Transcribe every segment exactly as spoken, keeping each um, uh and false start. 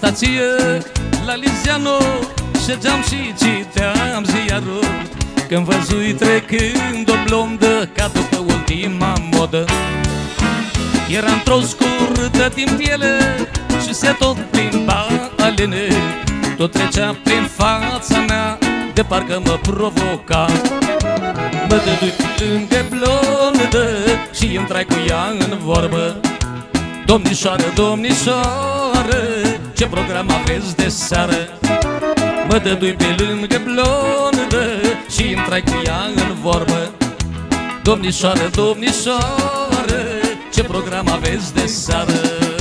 stație, la Liziano, șegeam și citeam ziarul, când văzui trecând o blondă ca după ultima modă. Era într-o scurtă din piele și se tot plimba alene, tot trecea prin fața mea, de parcă mă provoca. Mă dădui lângă blondă și intrai cu ea în vorbă. Domnișoară, domnișoară, ce program aveți de seară? Mă dădui pe lângă blondă și intrai cu ea în vorbă. Domnișoară, domnișoară, ce program aveți de seară?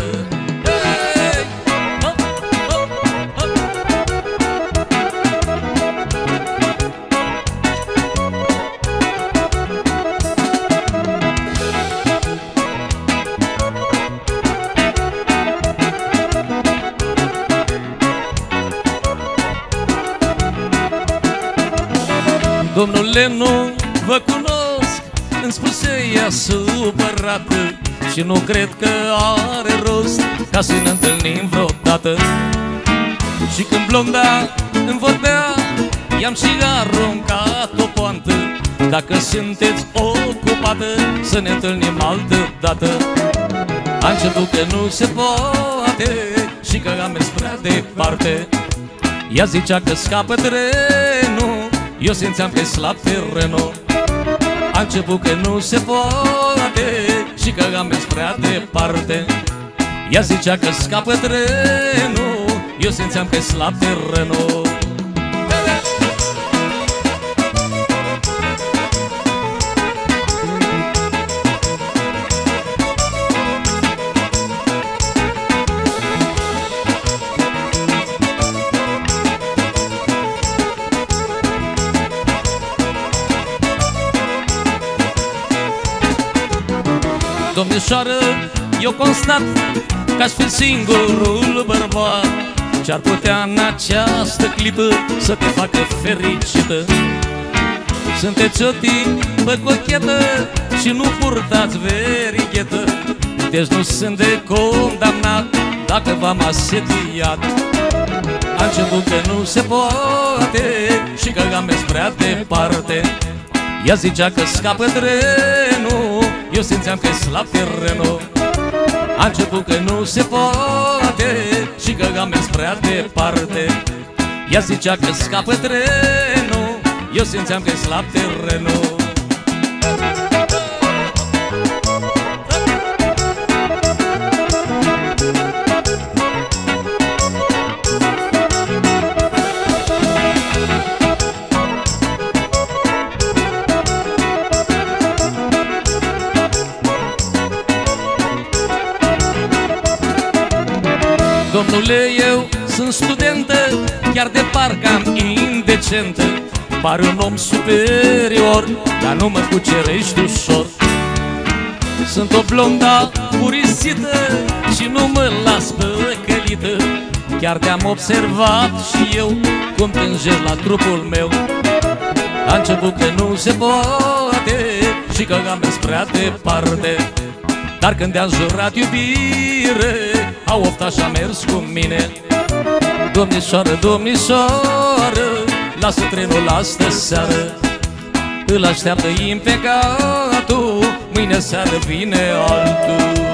Domnule, nu vă cunosc, îmi spuse ea supărată, și nu cred că are rost ca să ne întâlnim vreodată. Și când blonda îmi vorbea, i-am și aruncat o poantă: dacă sunteți ocupată, să ne întâlnim altă dată. A început că nu se poate și că am mers prea departe. Ea zicea că scapă trenul, eu simțeam că-i slab terenul. A început că nu se poate și că am mers prea departe. Ea zicea că scapă trenul, eu simțeam că-i slab terenul. Domnișoară, eu constat că aș fi singurul bărbat ce-ar putea în această clipă să te facă fericită. Sunteți o tipă cochetă și nu purtați verighetă, deci nu sunt de condamnat dacă v-am asediat. A început că nu se poate și că am mers prea departe. Ea zicea că scapă trenul, eu simțeam că-i slab terenul. A început că nu se poate și că am mers prea departe. Ea zicea că scapă trenul, eu simțeam că-i slab terenul. Domnule, eu sunt studentă, chiar de parcă am indecentă. Pare un om superior, dar nu mă cucerești ușor. Sunt o blonda purisită și nu mă las păcălită. Chiar te-am observat și eu cum tângești la trupul meu. A început că nu se poate și că am mers prea departe. Dar când te-am jurat iubire, a ofta și-a mers cu mine. Domnișoară, domnișoară, lasă trenul astă seară. Îl așteaptă impecatul, mâine seară vine altul.